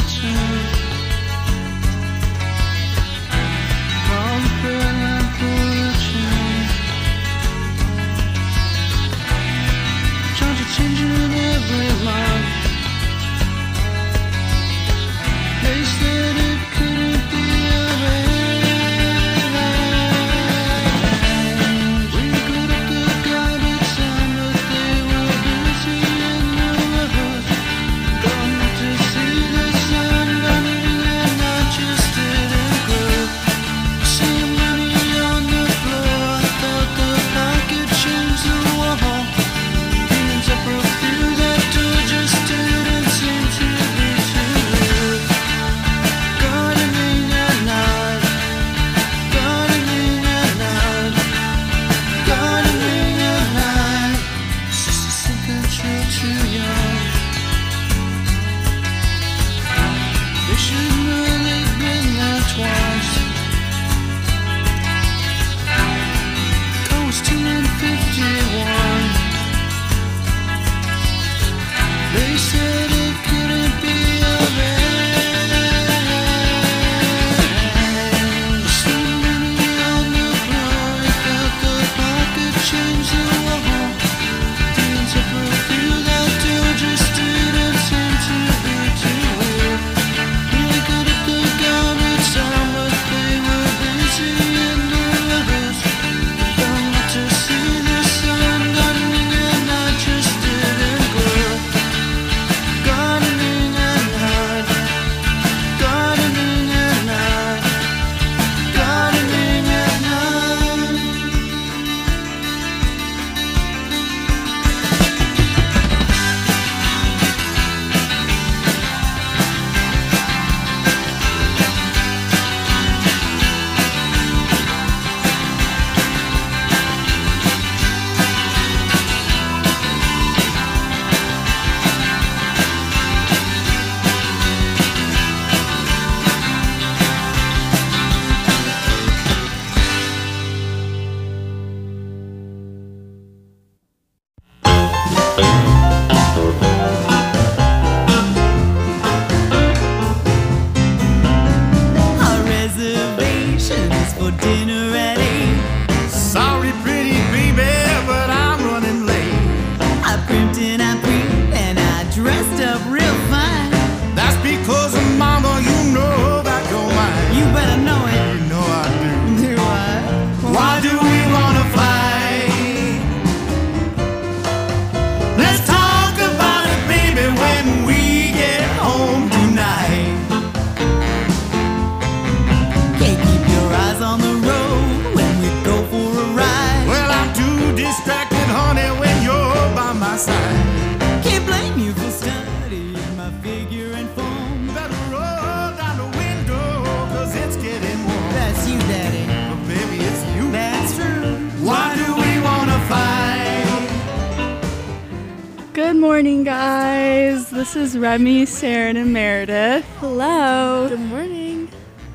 Good morning, guys. This is Remy, Saren, and Meredith. Hello. Good morning.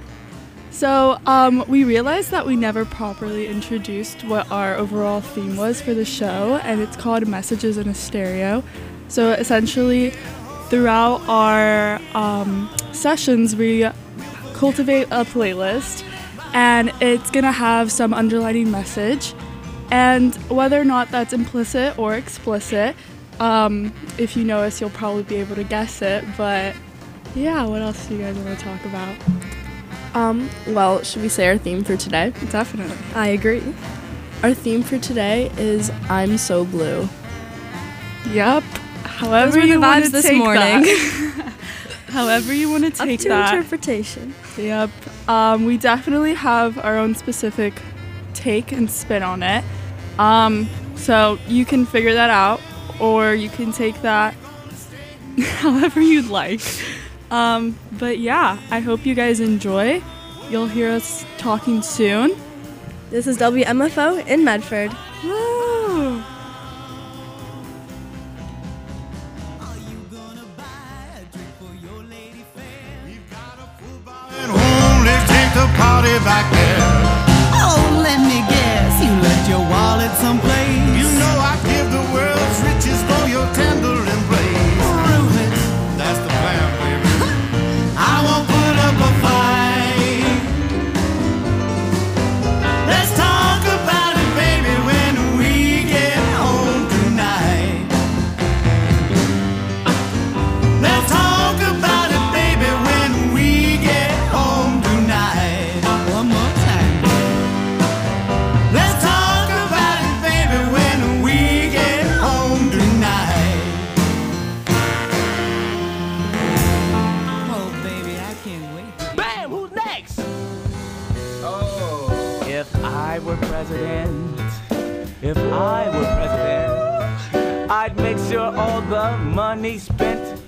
So, we realized that we never properly introduced what our overall theme was for the show, and it's called Messages in a Stereo. So, essentially, throughout our sessions, we cultivate a playlist, and it's gonna have some underlining message, and whether or not that's implicit or explicit, if you know us, you'll probably be able to guess it, but yeah, what else do you guys want to talk about? Well, should we say our theme for today? Definitely. I agree. Our theme for today is I'm So Blue. Yep. However Those were you the want vibes to this take morning. that. However you want to take Up to that. interpretation. Yep. We definitely have our own specific take and spin on it. So you can figure that out, or you can take that however you'd like. But yeah, I hope you guys enjoy. You'll hear us talking soon. This is WMFO in Medford. Woo! Party back there. Oh, let me guess, you left your wallet someplace. You know I give the world's riches for your tender embrace. Prove it. That's the plan, baby. president, if I were president, I'd make sure all the money spent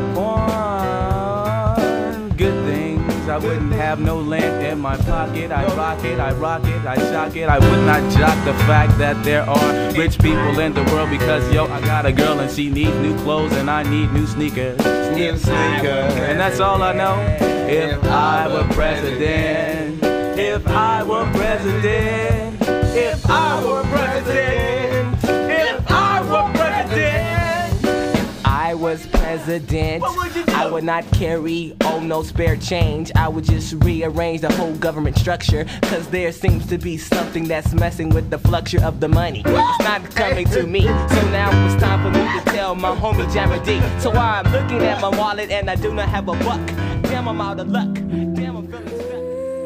on good things. I wouldn't have no lint in my pocket. I'd rock it, I'd shock it. I would not jock the fact that there are rich people in the world because, yo, I got a girl and she needs new clothes and I need new sneakers. And that's all I know. If I were president, if I were president, if I were president, if I were president. I was president, I would not carry, no spare change. I would just rearrange the whole government structure, cause there seems to be something that's messing with the flucture of the money. It's not coming to me, so now it's time for me to tell my homie Jammer D. So I'm looking at my wallet and I do not have a buck. Damn, I'm out of luck. Damn, I'm feeling stuck.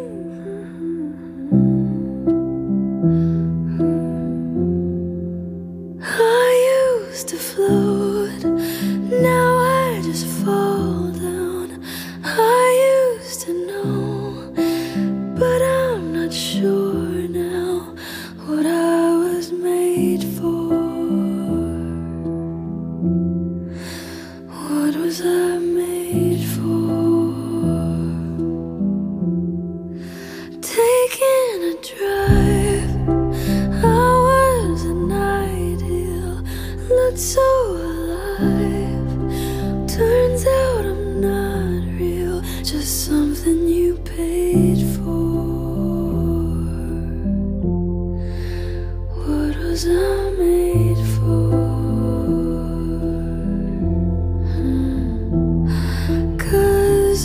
I used to float, now I just fall down. I used to know, but I'm not sure now what I was made for. What was I made for? Taking a drive, I was an ideal, looked so alive. Turns out I'm not real, just something you paid for. What was I made for? 'Cause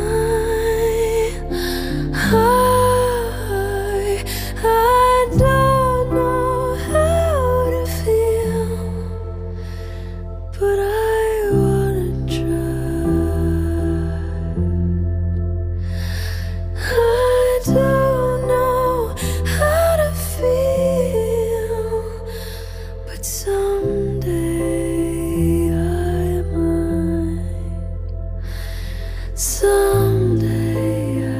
I don't know how to feel, but I wanna try. I don't know how to feel, but someday I might. Someday I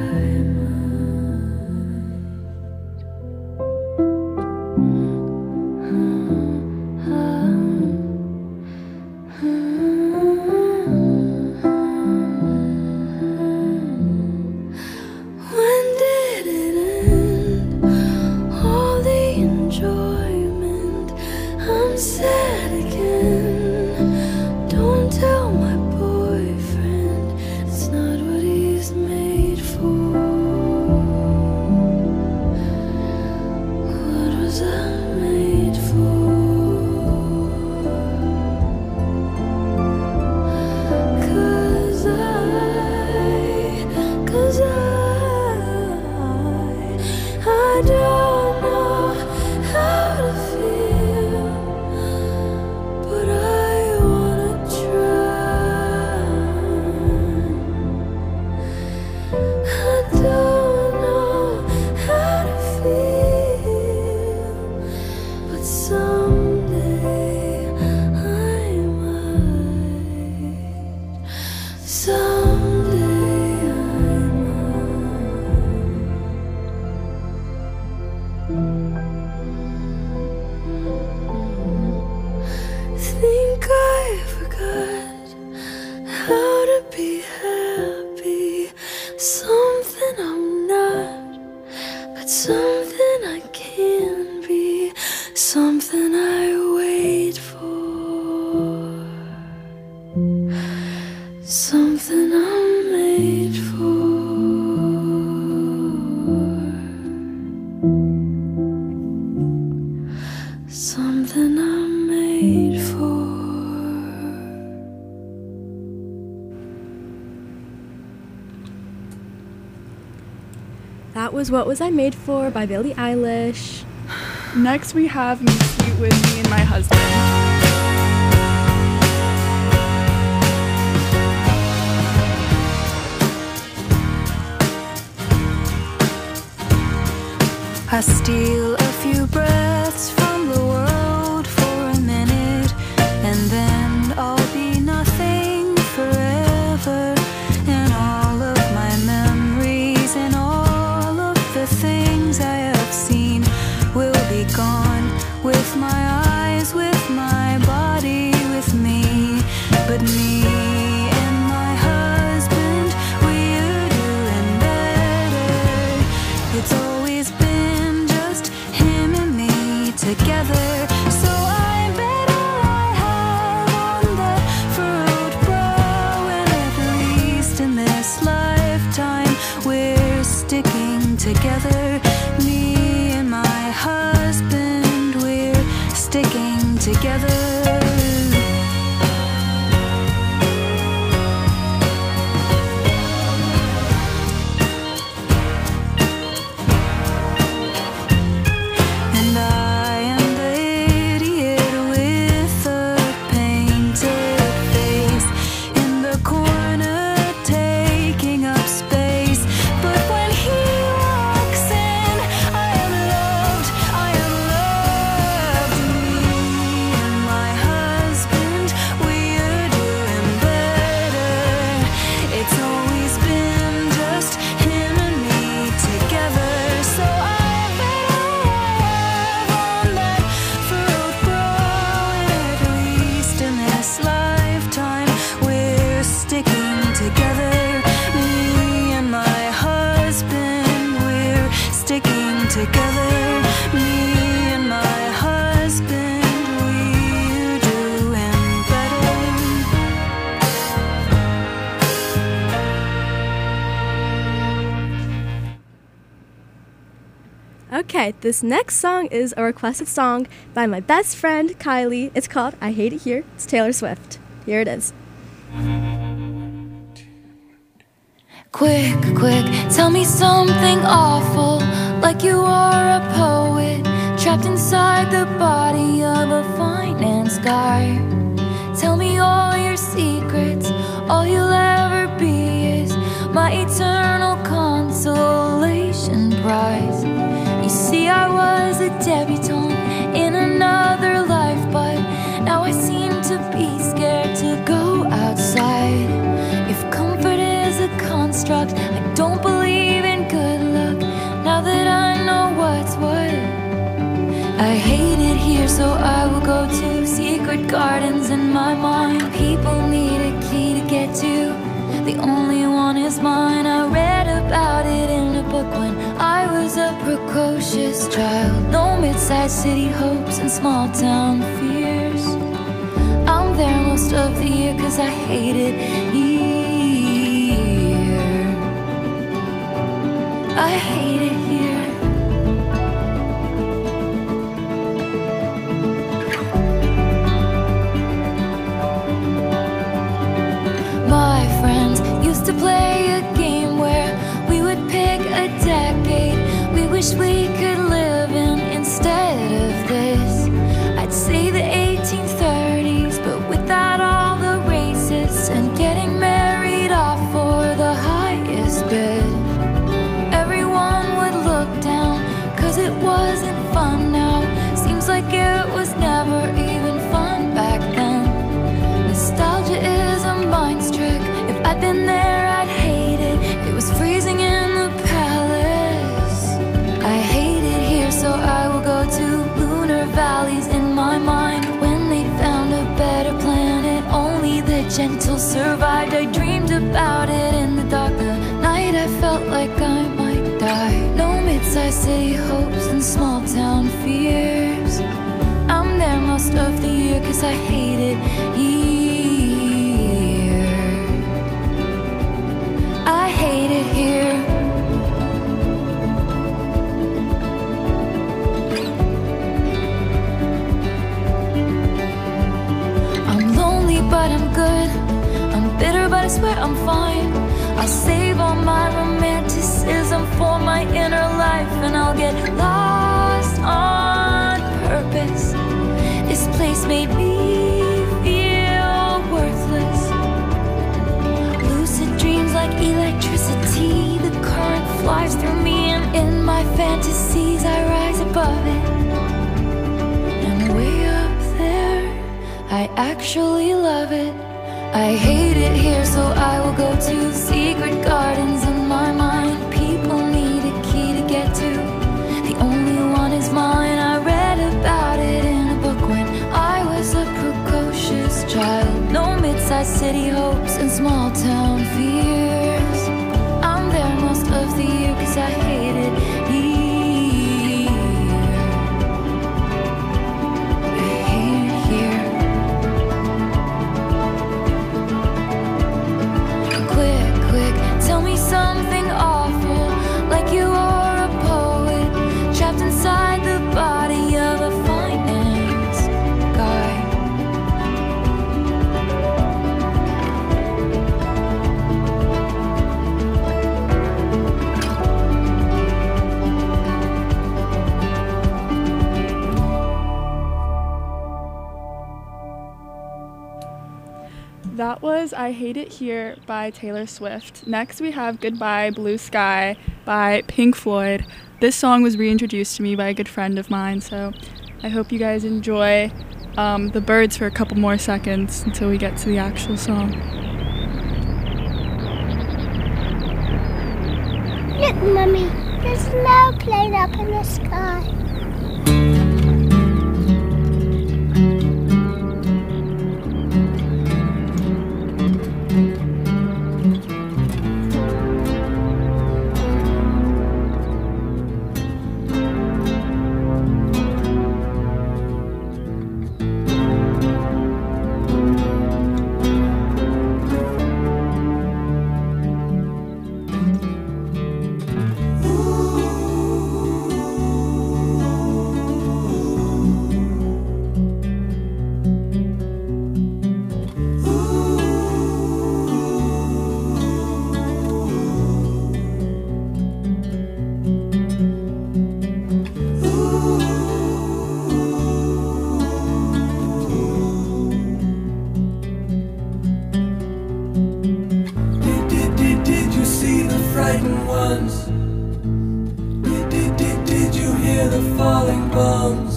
When did it end? All the enjoyment. I'm sad again. Don't tell my boyfriend it's not what he's made for. What was I made for? 'Cause I don't know how to feel, but I wanna try. I don't know how to feel, but someday I might. Someday I think I forgot how to be happy. Something I'm not, but something I can be. Something I wait for. Something I'm made for. Something I'm made for. That was What Was I Made For by Billie Eilish. Next, we have Me Sweet with Me and My Husband. I steal a few breaths from the world for a minute, and then I'll be nothing forever. And all of my memories and all of the things I have seen will together. Me and my husband, we're doing better. Okay, this next song is a requested song by my best friend, Kylie. It's called I Hate It Here. It's Taylor Swift. Here it is. Quick, quick, tell me something awful, like you are a poet, trapped inside the body of a finance guy. Tell me all your secrets, all you'll ever be is my eternal consolation prize. You see, I was a debutante in another life, but now I seem to be scared to go outside. If comfort is a construct, I don't believe in good luck, now that I know what's what. I hate it here, so I will go to secret gardens in my mind. People need a key to get to, the only one is mine. I read about it in a book when I was a precocious child. No mid-sized city hopes and small town fears. I'm there most of the year 'cause I hate it here. I hate it here. My friends used to play a game where we would pick a decade we wish we could live in instead of this. I'd say the 1830s, but without all the racists and getting married off for the highest bid. Everyone would look down 'cause it wasn't fun now. Seems like it was never even fun back then. Nostalgia is a mind's trick. If I'd been there, I'd hate it. It was freezing in the palace. I hate it here, so I will go to lunar valleys in my mind. When they found a better planet, only the gentle survived. I dreamed about it in the dark. The night I felt like I might die. No mid-sized city hopes and small town fears. I'm there most of the year 'cause I hate it here. I hate it here. I'm lonely but I'm good. I'm bitter but I swear I'm fine. I'll save all my romanticism for my inner life, and I'll get lost on purpose. This place made me feel worthless. Lucid dreams like electricity. The current flies through me, and in my fantasies I rise above it. And way up there, I actually love it. I hate it here, so I will go to secret gardens in my mind. People need a key to get to, the only one is mine. I read about it in a book when I was a precocious child. No mid-sized city hopes and small town fears. I'm there most of the year 'cause I hate it here. I hate it here. Quick, quick, tell me something awful, like you are a poet, trapped inside the body of a finance guy. That was I Hate It Here by Taylor Swift. Next we have Goodbye Blue Sky by Pink Floyd. This song was reintroduced to me by a good friend of mine, so I hope you guys enjoy the birds for a couple more seconds until we get to the actual song. Look, Mummy, there's an airplane up in the sky. frightened ones? Did you hear the falling bombs?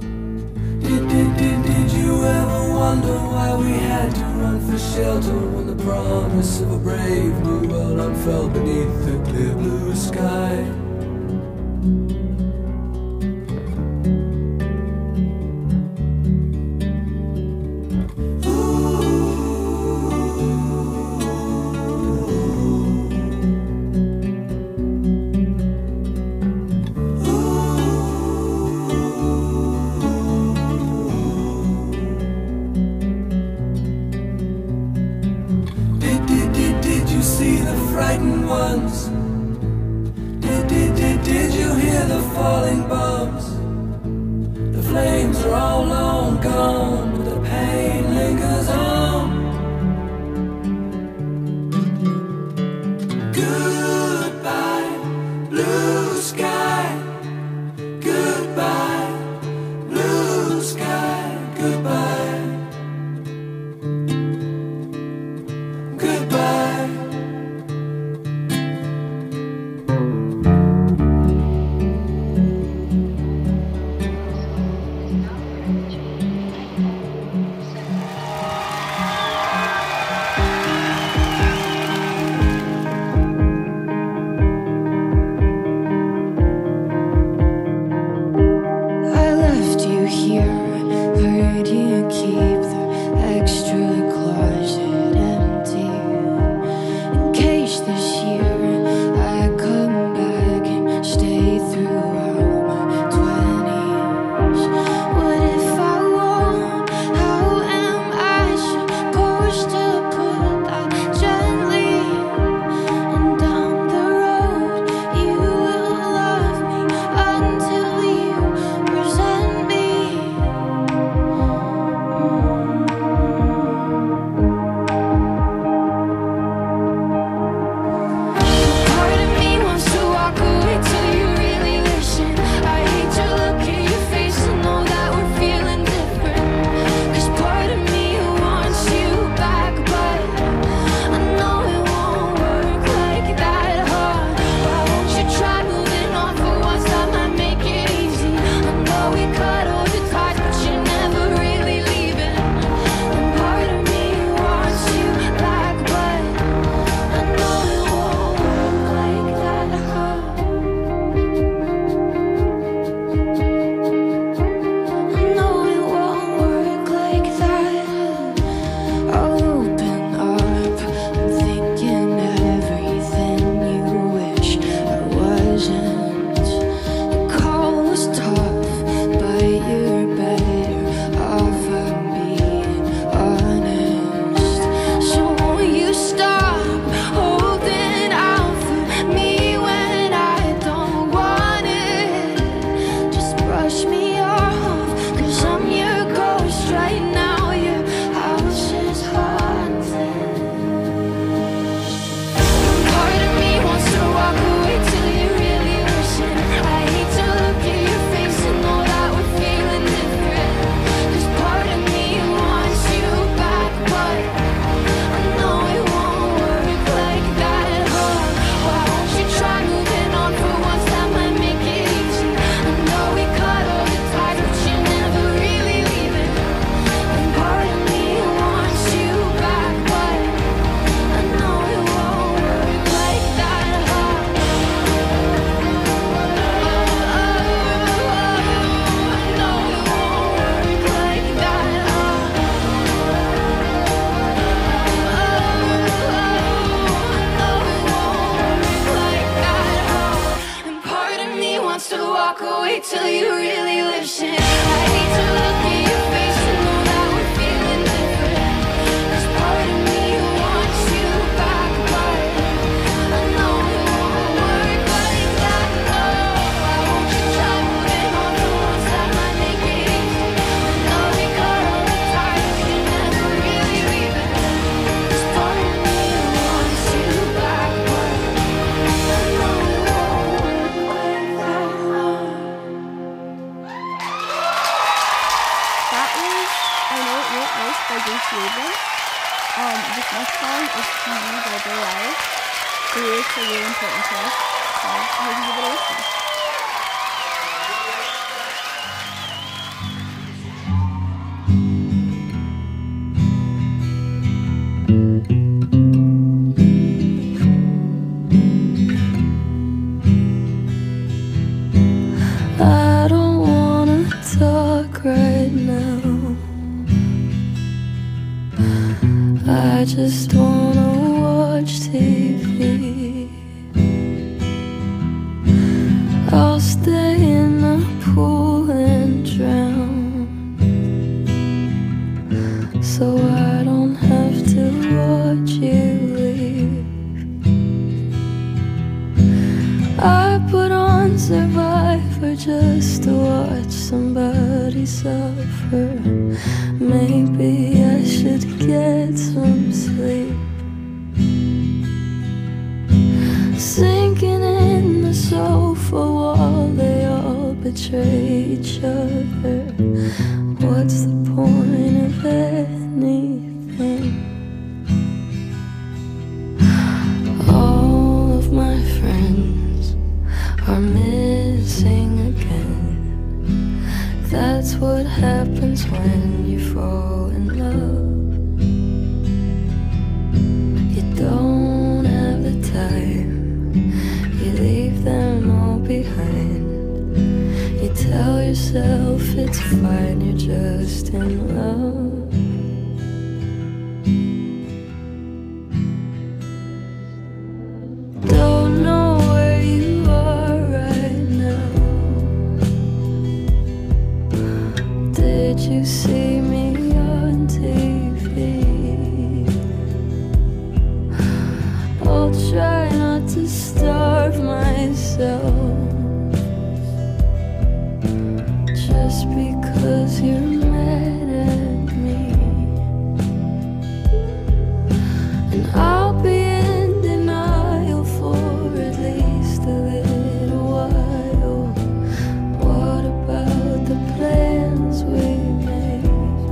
Did you ever wonder why we had to run for shelter when the promise of a brave new world unfurled beneath the clear blue sky? Did you see the frightened ones? Did you hear the falling bombs? The flames are all long gone, but the pain lingers on. Goodbye, blue sky. Goodbye, blue sky. Goodbye. Goodbye. I left you here, heard you keep the extra closet empty. In case this year I come back and stay throughout my 20s. What if I won't? How am I supposed to put that gently? And down the road you will love me until you resent me. lyrics are really important to us, so I hope you give it a listen. I don't wanna talk right now. I just wanna watch TV. I'll stay in the pool and drown, so I don't have to watch you leave. I put on Survivor just to watch somebody suffer. Maybe I should get some sleep. Sinking in the sofa while they all betray each other. What's the point of anything? All of my friends are missing again. That's what happens when you fall in love. You don't have the time, you leave them all behind. You tell yourself it's fine, you're just in love. Don't know where you are right now. Did you see me on TV? I'll try not to starve myself just because you're mad at me. And I'll be in denial for at least a little while. What about the plans we made?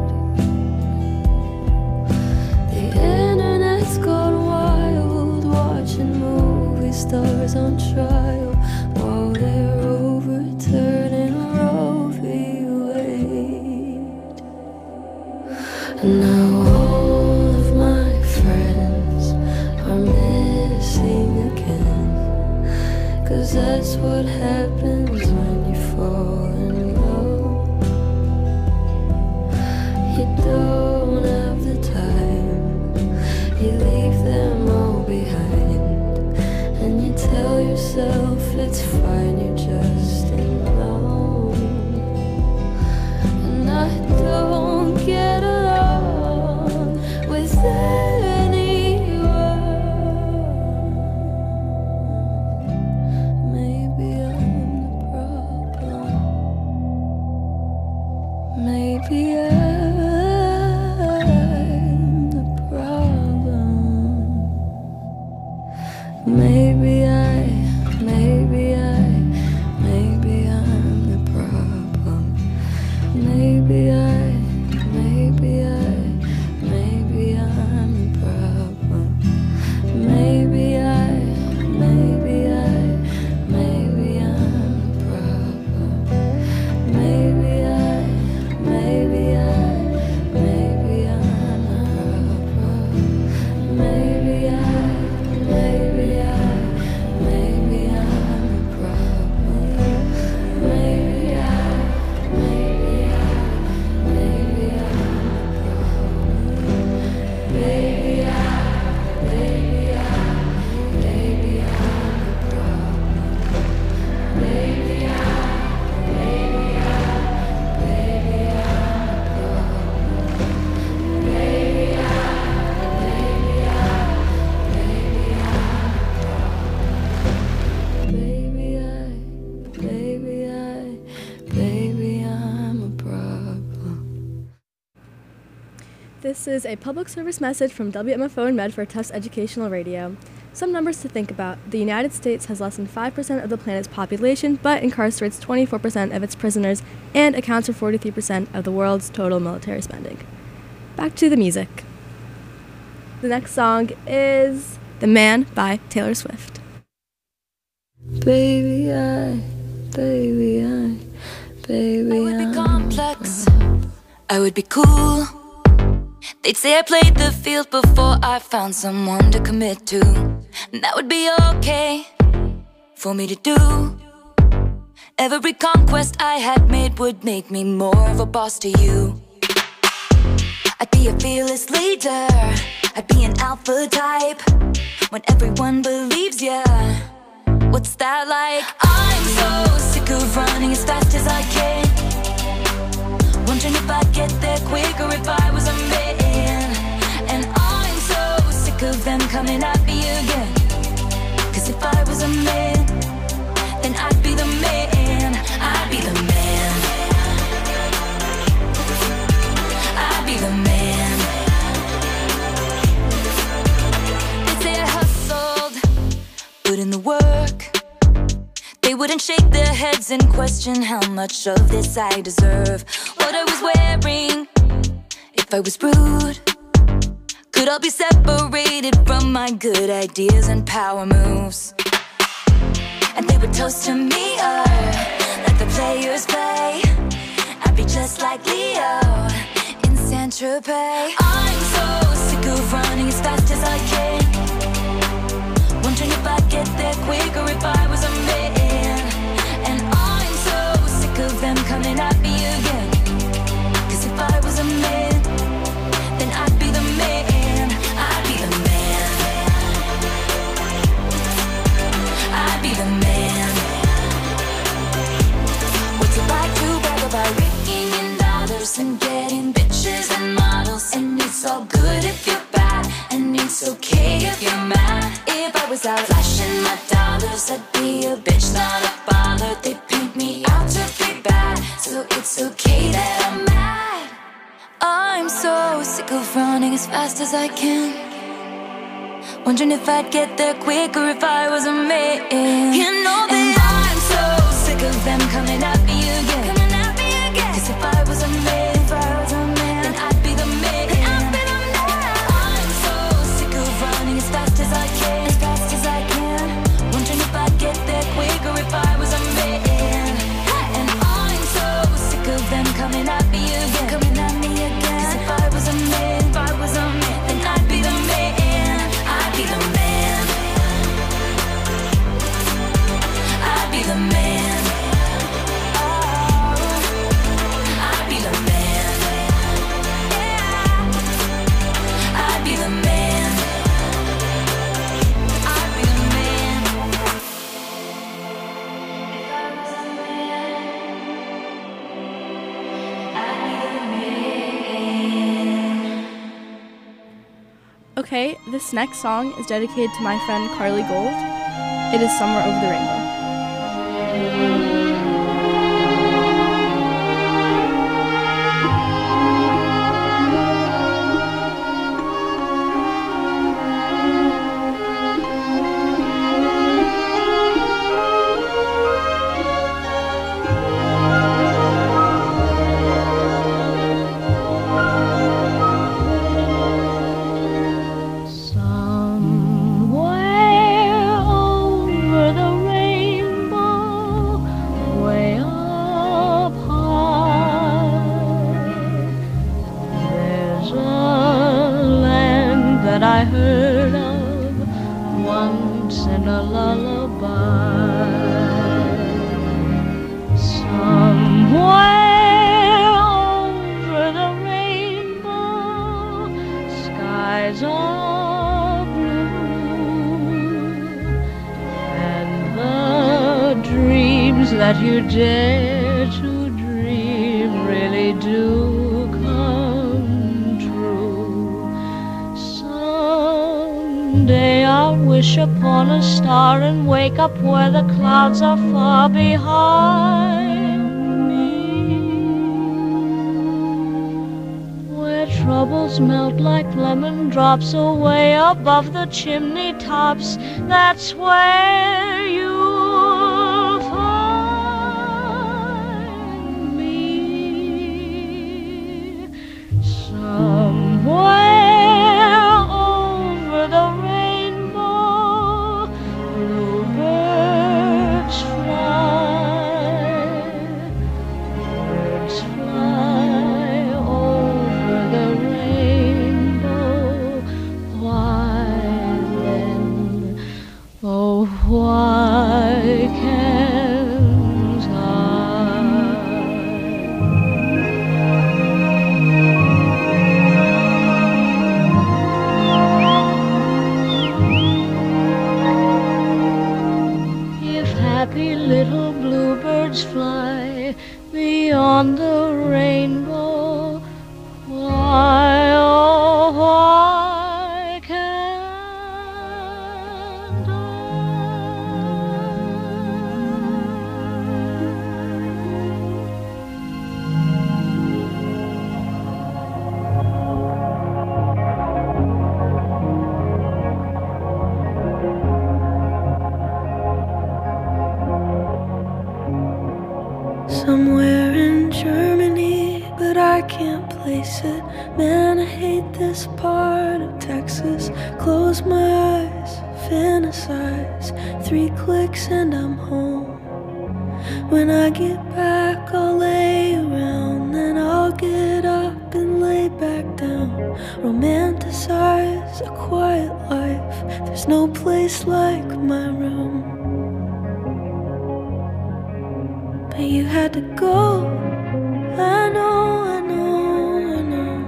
The internet's gone wild, watching movie stars on trial while they're overturning Roe v. Wade. And now all of my friends are missing again, 'cause that's what happens when you fall in love. You don't have the time, you leave them all behind, and you tell yourself it's fine, you're just in love. And I don't get along with anyone. Maybe I'm the problem. Maybe I'm the problem. Maybe I'm the problem. Maybe I'm the problem. Maybe I'm the problem. Maybe I'm This is a public service message from WMFO and Medford Tufts Educational Radio. Some numbers to think about. The United States has less than 5% of the planet's population, but incarcerates 24% of its prisoners and accounts for 43% of the world's total military spending. Back to the music. The next song is The Man by Taylor Swift. baby, baby, I would be complex, I would be cool. They'd say I played the field before I found someone to commit to. And that would be okay for me to do. Every conquest I had made would make me more of a boss to you. I'd be a fearless leader, I'd be an alpha type. When everyone believes ya, what's that like? I'm so sick of running as fast as I can, wondering if I'd get there quicker if I was a man. And I'm so sick of them coming at me again, 'cause if I was a man, then I'd be the man. I'd be the man. I'd be the man. They say I hustled, put in the work. They wouldn't shake their heads and question how much of this I deserve. What I was wearing, if I was rude, could all be separated from my good ideas and power moves. And they would toast to me, let the players play. I'd be just like Leo in Saint-Tropez. I'm so sick of running as fast as I can, wondering if I'd get there quicker if I was a man. And I'm so sick of them coming at me again, 'cause if I was a man, then I'd be the man. I'd be the man. I'd be the man. What's it like to brag about raking in dollars and getting bitches and models? And it's all good if you're bad, and it's okay if you're mad. If I was out flashing my dollars, I'd be a bitch, not a baller. They paint me out to be bad, so it's okay that I'm mad. I'm so sick of running as fast as I can, wondering if I'd get there quicker if I was a man. You know that I'm so sick of them coming at me again, 'cause if I was a man, then I'd be the man. I'm so sick of running as fast as I can, wondering if I'd get there quicker if I was a man. And I'm so sick of them coming at me again, 'cause if I was a man, then I'd be the man. I'd be the man. I'd be the man. Oh, I'd be the man. Yeah. I'd be the man. I'd be the man. If I was a man, I'd be the man. Okay, this next song is dedicated to my friend Carly Gold. It is Somewhere Over the Rainbow. Somewhere over the rainbow, way up high, there's a land that I heard of once in a lullaby. Somewhere over the rainbow, skies are blue, and the dreams that you dare to dream really do come true. Someday I'll wish upon a star and wake up where the clouds are far behind me, where troubles melt like lemon drops away above the chimney tops. That's where you'll find me. Somewhere over the rainbow, bluebird Oh, why can't I? If happy little bluebirds fly beyond the rainbow, why, oh, why can't I? Somewhere in Germany, but I can't place it. Man, I hate this part of Texas. Close my eyes, fantasize. 3 clicks and I'm home. When I get back, I'll lay around. Then I'll get up and lay back down. Romanticize a quiet life. There's no place like my room. But you had to go. I know, I know, I know.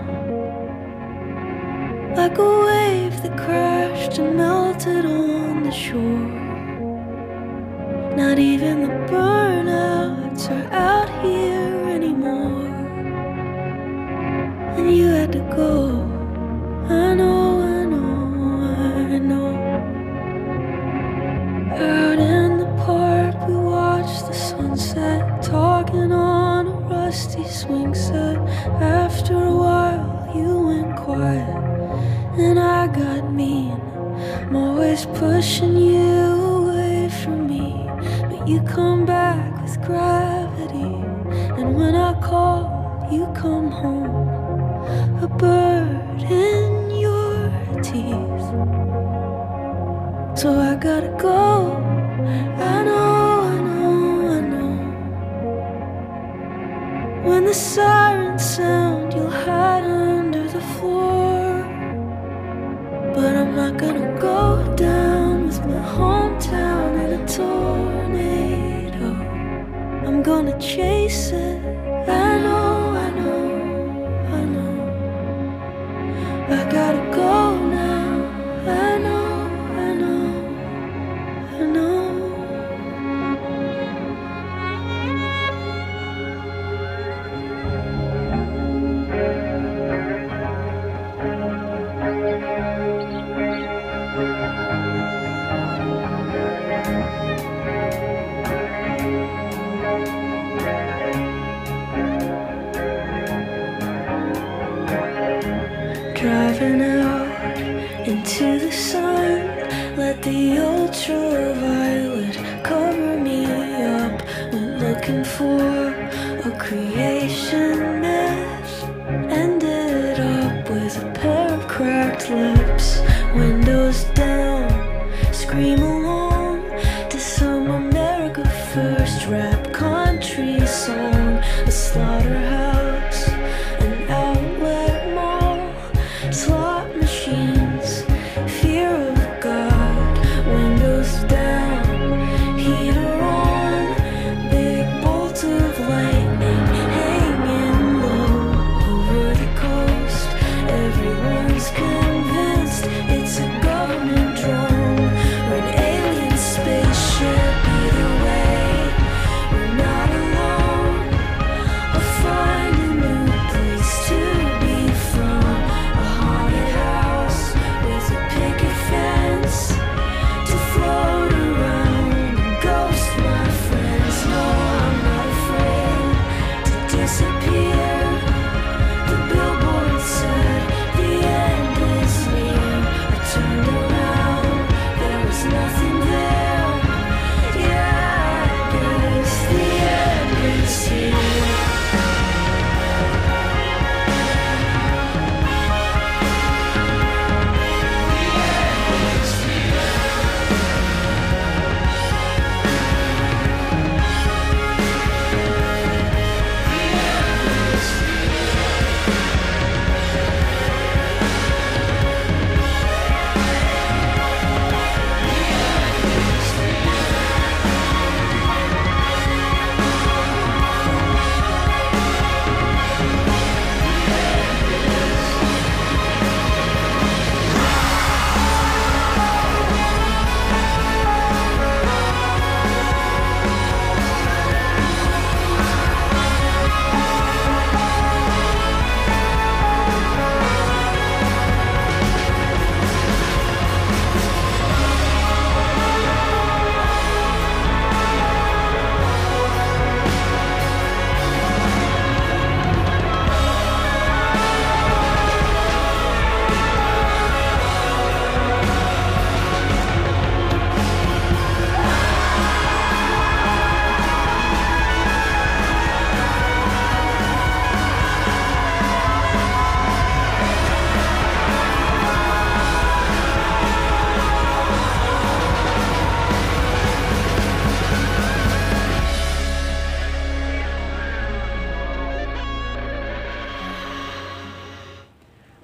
Like a wave that crashed and melted on the shore. Not even the burnouts are out here anymore. And you had to go. I know, I know, I know. Out in the park we watched the sunset, talking on a rusty swing set. After a while you went quiet and I got mean. I'm always pushing you away from me, but you come back with gravity. And when I call, you come home, a bird in your teeth. So I gotta go. I know, I know, I know. When the sirens sound, you'll hide under the floor. But I'm not gonna go down with my hometown in a tornado. I'm gonna chase it. I know, I know, I know. I gotta go now. I know, I know, I know. Driving out into the sun, let the ultraviolet cover me up. Went looking for a creation myth, ended up with a pair of cracked lips. Windows down, scream along to some America First rap country song. A slaughterhouse, an outlet mall, slot machines, fear of God. Windows down, heater on, big bolt of lightning hanging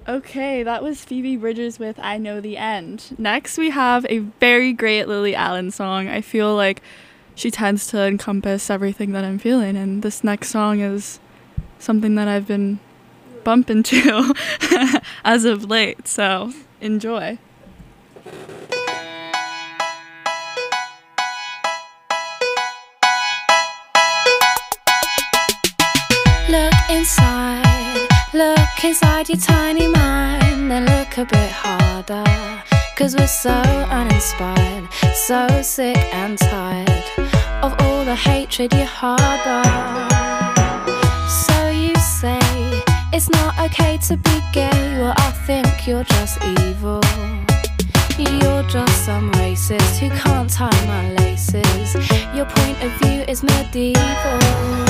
Okay, that was Phoebe Bridgers with I Know the End. Next, we have a very great Lily Allen song. I feel like she tends to encompass everything that I'm feeling, and this next song is something that I've been bumping to as of late, so enjoy. Look inside your tiny mind and look a bit harder, 'cause we're so uninspired, so sick and tired of all the hatred you harbor. So you say it's not okay to be gay, well I think you're just evil. You're just some racist who can't tie my laces. Your point of view is medieval.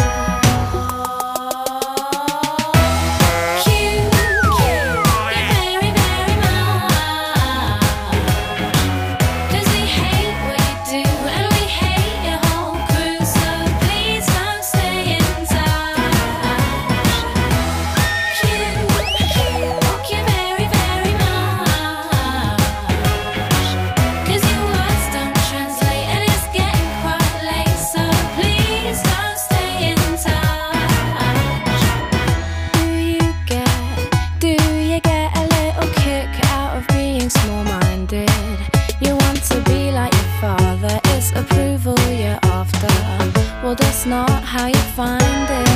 Well, that's not how you find it.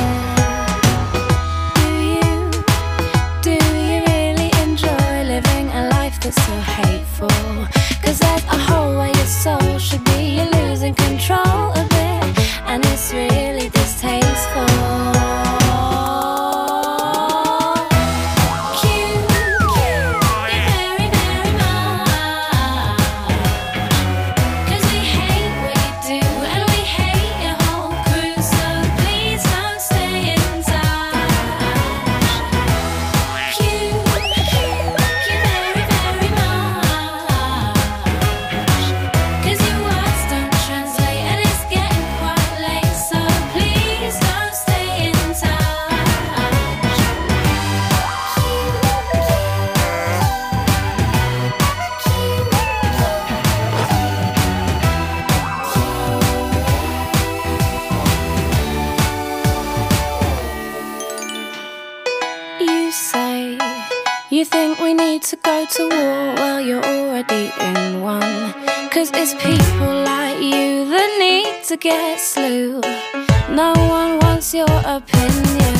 Do you really enjoy living a life that's so hateful? 'Cause there's a hole where your soul should be. You're losing control of it, and it's really distasteful. You think we need to go to war? Well, you're already in one. 'Cause it's people like you that need to get slew. No one wants your opinion.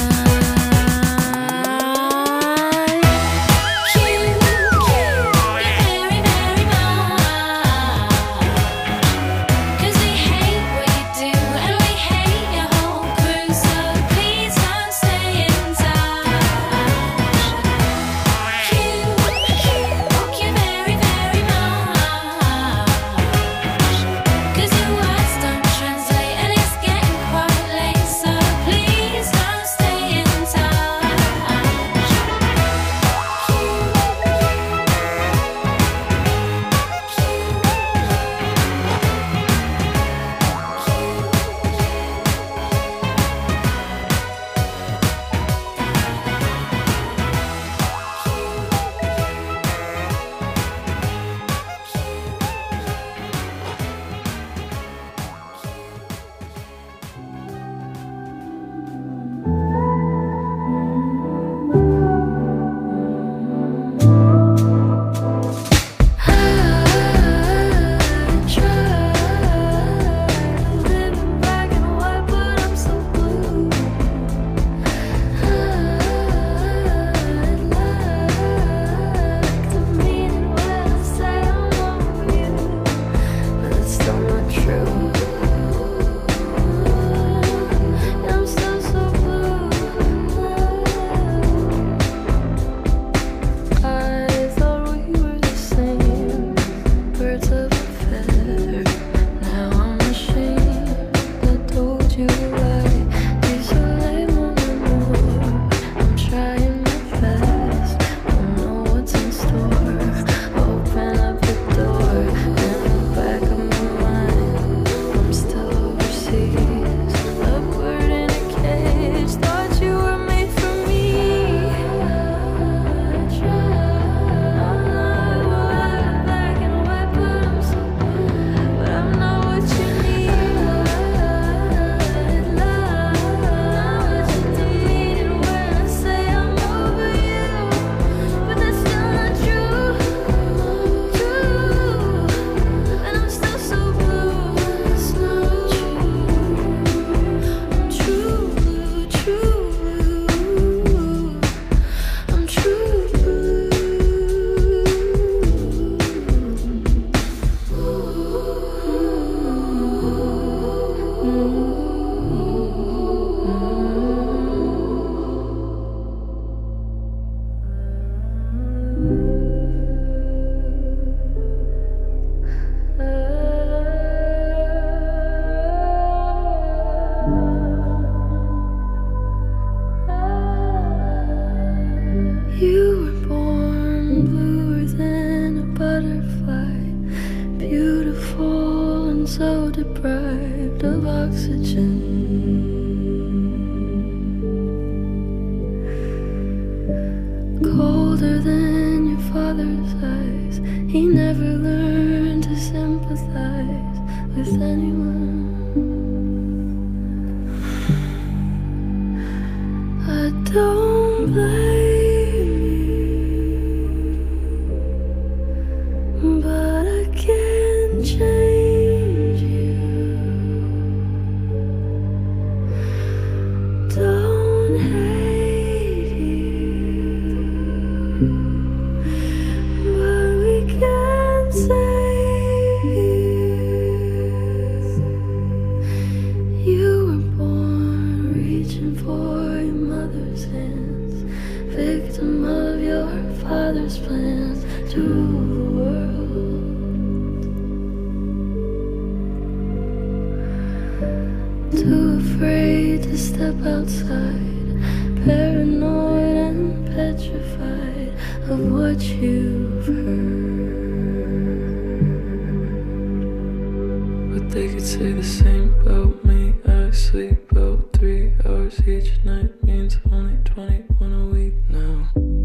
Stay so deprived of oxygen. Colder than your father's eyes, he never learned to sympathize with anyone. I don't blame you, but I can't change you. Don't hate you, but we can't save you. You were born reaching for your mother's hands, victim of your father's plans to rule the world. Too afraid to step outside, paranoid and petrified of what you've heard. But they could say the same about me. I sleep about 3 hours each night, means only 21 a week now.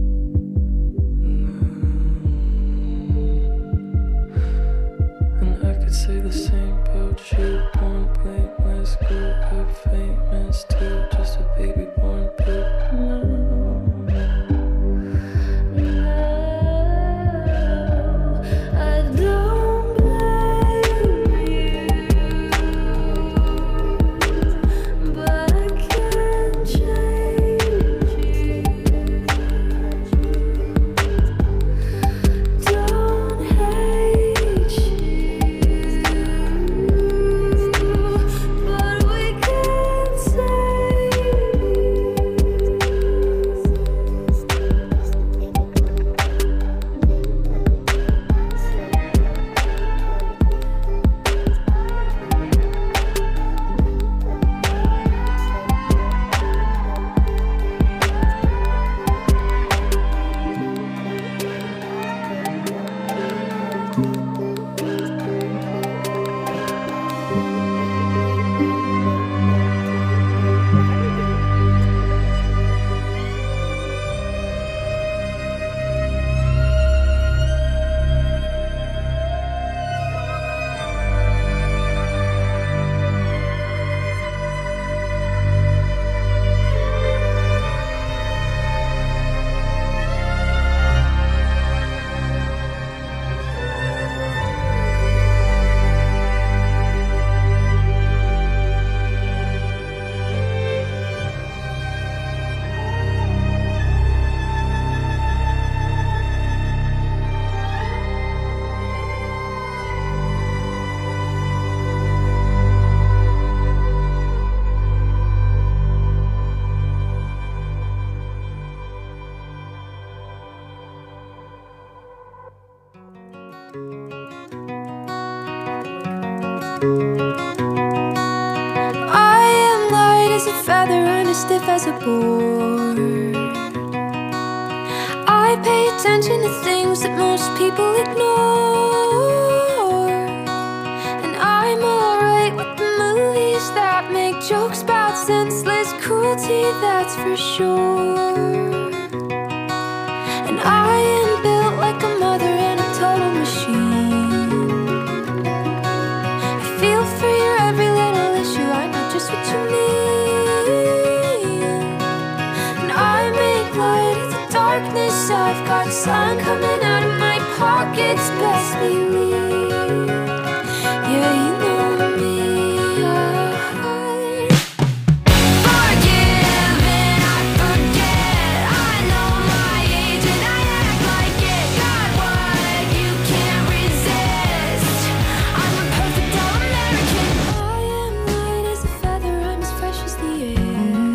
And I could say the same about you, born blameless, grew up famous too, just a baby born poop now. I don't blame you, but I can't change you. Don't hate you, but we can't save you. I am light as a feather and as stiff as a board. I pay attention to things that most people ignore. And I'm alright with the movies that make jokes about senseless cruelty, that's for sure. And I am built like a mother in a total machine. Feel for your every little issue, I know just what you mean. And I make light of the darkness, I've got sun coming out of my pockets, best believe. Yeah, you know me. Forgive and I forget, I know my age and I act like it. Got what you can't resist, I'm a perfect all-American. I am light as a feather, I'm as fresh as the air.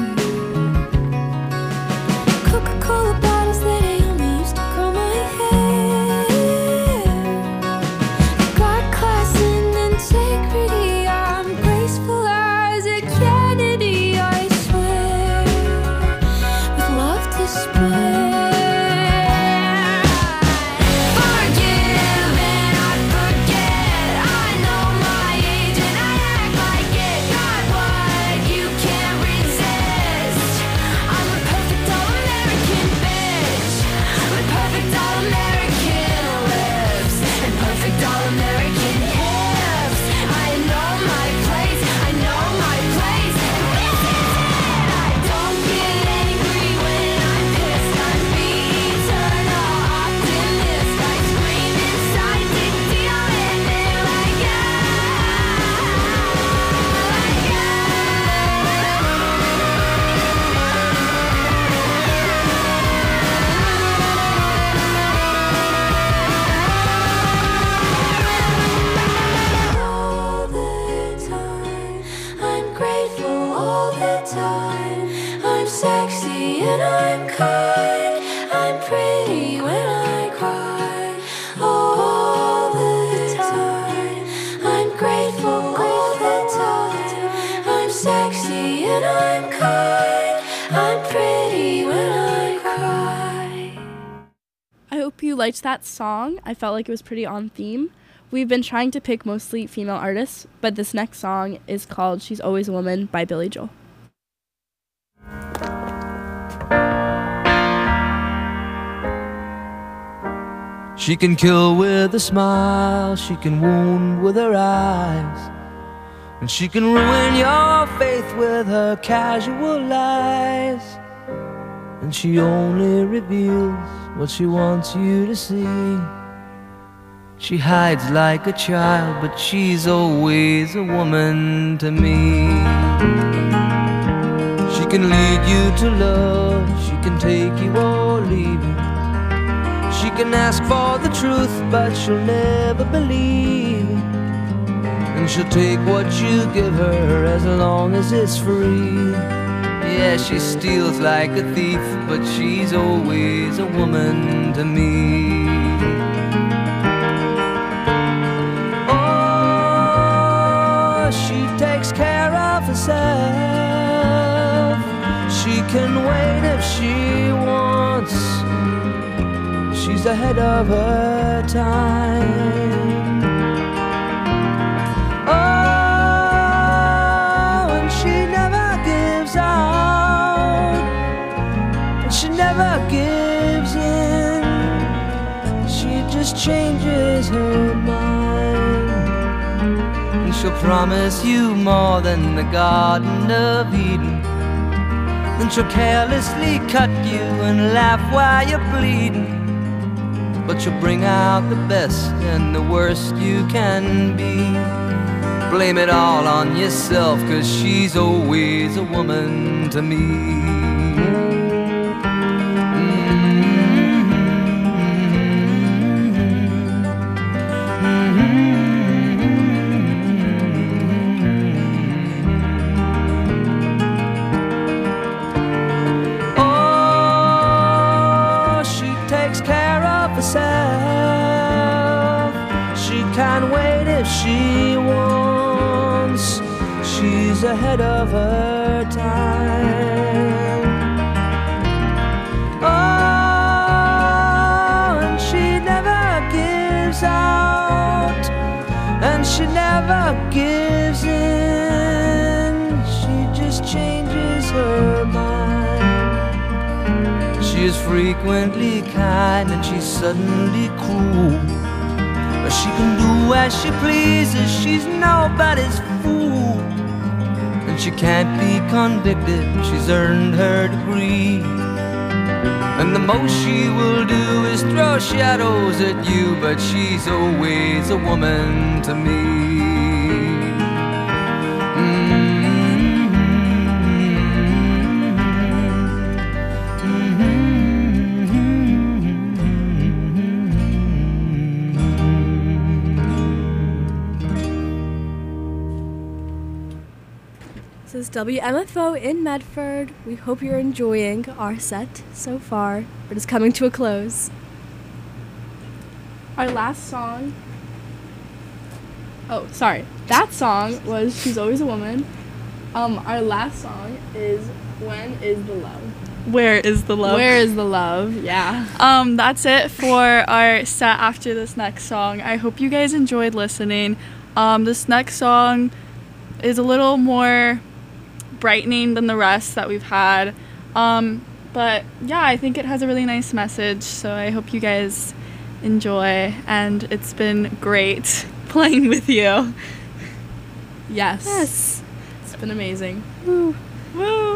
Coca-Cola bottles that I only used to curl my hair. Got class and then take and I'm kind. I'm pretty when I cry. All the time. I'm grateful all the time. I'm sexy and I'm kind. I'm pretty when I cry. I hope you liked that song. I felt like it was pretty on theme. We've been trying to pick mostly female artists, but this next song is called She's Always a Woman by Billy Joel. She can kill with a smile, she can wound with her eyes, and she can ruin your faith with her casual lies. And she only reveals what she wants you to see. She hides like a child, but she's always a woman to me. She can lead you to love, she can take you or leave you. She can ask for the truth, but she'll never believe. And she'll take what you give her as long as it's free. Yeah, she steals like a thief, but she's always a woman to me. Oh, she takes care of herself. She can wait if she wants. She's ahead of her time. Oh, and she never gives out, and she never gives in. She just changes her mind, and she'll promise you more than the Garden of Eden. Then she'll carelessly cut you and laugh while you're bleeding. But you'll bring out the best and the worst you can be. Blame it all on yourself, 'cause she's always a woman to me. Oh, she takes care of herself. She can't wait if she wants. She's ahead of her time. Oh, and she never gives out, and she never gives in. She just changes her mind. She is frequently kind and she's suddenly cruel. But she can do as she pleases, she's nobody's fool. And she can't be convicted, she's earned her degree. And the most she will do is throw shadows at you, but she's always a woman to me. This is WMFO in Medford. We hope you're enjoying our set so far. It is coming to a close. Our last song... Oh, sorry. That song was She's Always a Woman. Our last song is When Is the Love? Where is the love? Where is the love? Yeah. That's it for our set after this next song. I hope you guys enjoyed listening. This next song is a little more brightening than the rest that we've had. But yeah, I think it has a really nice message, so I hope you guys enjoy, and it's been great playing with you. Yes. It's been amazing. Woo. Woo.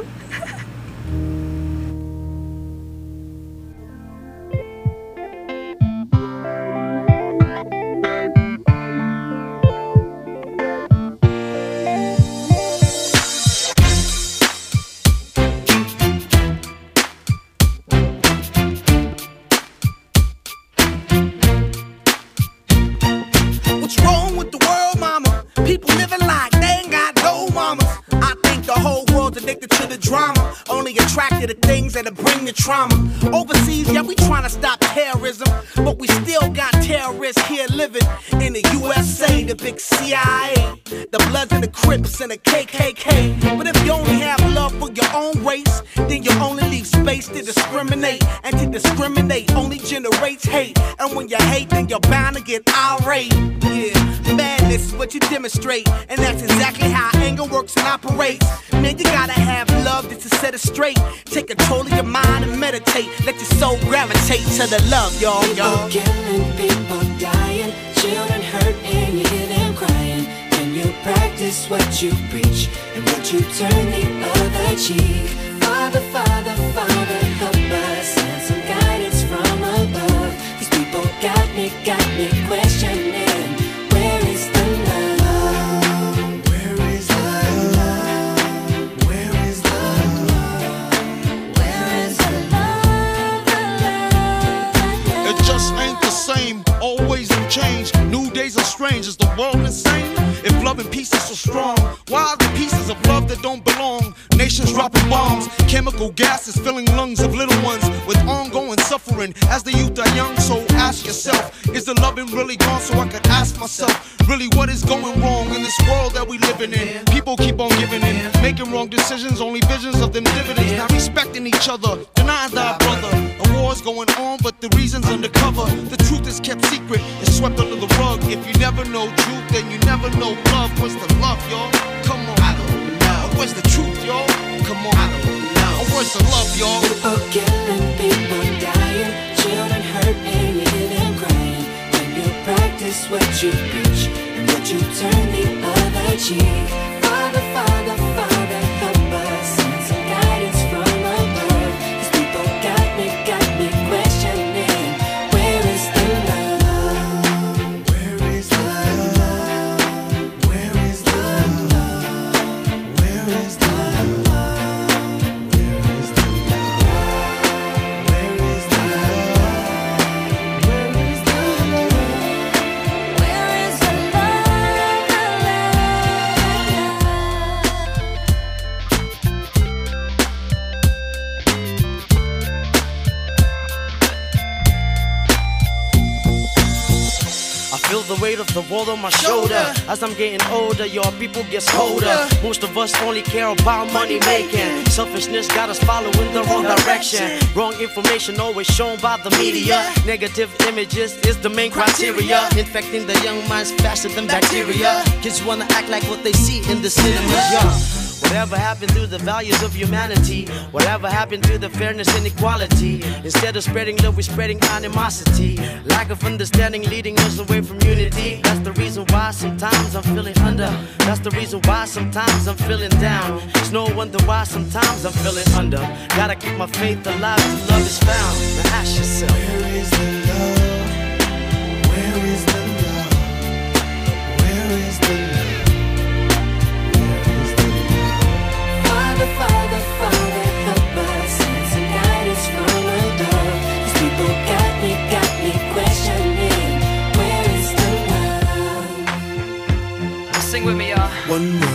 What's wrong with the world, mama? People living like they ain't got no mamas. I think the whole world girls addicted to the drama, only attracted to things that'll bring the trauma. Overseas, yeah, we trying to stop terrorism, but we still got terrorists here living in the USA, the big CIA, the Bloods and the Crips and the KKK. But if you only have love for your own race, then you only leave space to discriminate, and to discriminate only generates hate. And when you hate, then you're bound to get irate. Yeah, madness is what you demonstrate, and that's exactly how anger works and operates. Man, you gotta have love just to set it straight. Take control of your mind and meditate. Let your soul gravitate to the love, y'all. People killing, people dying, children hurt and you hear them crying. When you practice what you preach, and would you turn the other cheek? Father, Father, Father, help us, send some guidance from above. These people got me questioning, where is the love? Where is the love? Where is the love? Where is the love? It just ain't the same, always in change. New days are strange, is the world insane? If love and peace is so strong, why are the pieces of love that don't belong? Nations dropping bombs, chemical gases filling lungs of little ones with ongoing suffering as the youth are young. So ask yourself, is the loving really gone? So I could ask myself, really what is going wrong in this world that we living in? People keep on giving in, making wrong decisions, only visions of them dividends. Not respecting each other, denying thy brother. A war's going on, but the reason's undercover. The truth is kept secret, it's swept under the rug. If you never know truth, then you never know love. Where's the love, y'all? Come on. I don't know. Where's the truth, y'all? Come on. I don't know. Where's the love, y'all? People killing, people dying, children hurt and you hear them crying. When you practice what you preach, and would you turn the other cheek? Father, Father, Father, help us, send some guidance from above. These people got me questioning, where is the love? Where is the love? Where is the love? Where is the love? Where is the love? Where is the love? Where is the love? Where is the I feel the weight of the world on my shoulder. As I'm getting older, your people get colder. Most of us only care about money making. Selfishness got us following the wrong direction. Wrong information always shown by the media. Negative images is the main criteria. Infecting the young minds faster than bacteria. Kids wanna act like what they see in the cinemas, yeah. Whatever happened to the values of humanity? Whatever happened to the fairness and equality? Instead of spreading love, we're spreading animosity. Lack of understanding leading us away from unity. That's the reason why sometimes I'm feeling under. That's the reason why sometimes I'm feeling down. It's no wonder why sometimes I'm feeling under. Gotta keep my faith alive till love is found. Now ask yourself, where is the love? Where is the love? Where is the love? Father, Father, Father, help us, send some guidance from above. These people got me questioning, where is the love? Sing with me, y'all. One word.